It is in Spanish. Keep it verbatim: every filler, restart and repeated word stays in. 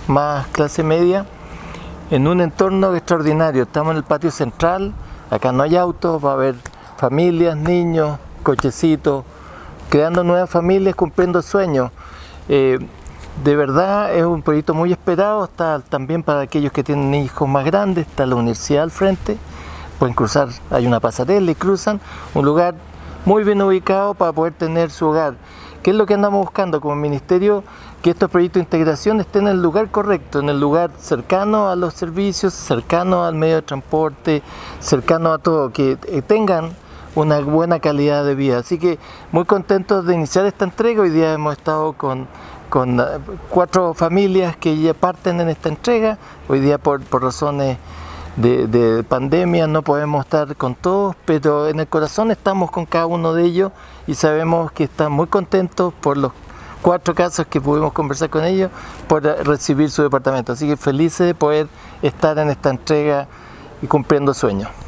más clase media, en un entorno extraordinario. Estamos en el patio central, acá no hay autos, va a haber familias, niños, cochecitos, creando nuevas familias, cumpliendo sueños. Eh, de verdad es un proyecto muy esperado, está también para aquellos que tienen hijos más grandes, está la universidad al frente, pueden cruzar, hay una pasarela y cruzan, un lugar muy bien ubicado para poder tener su hogar. ¿Qué es lo que andamos buscando como ministerio? Que estos proyectos de integración estén en el lugar correcto, en el lugar cercano a los servicios, cercano al medio de transporte, cercano a todo, que tengan una buena calidad de vida. Así que muy contentos de iniciar esta entrega. Hoy día hemos estado con, con cuatro familias que ya parten en esta entrega. Hoy día por, por razones de, de pandemia no podemos estar con todos, pero en el corazón estamos con cada uno de ellos y sabemos que están muy contentos por los cuatro casos que pudimos conversar con ellos por recibir su departamento. Así que felices de poder estar en esta entrega y cumpliendo sueños.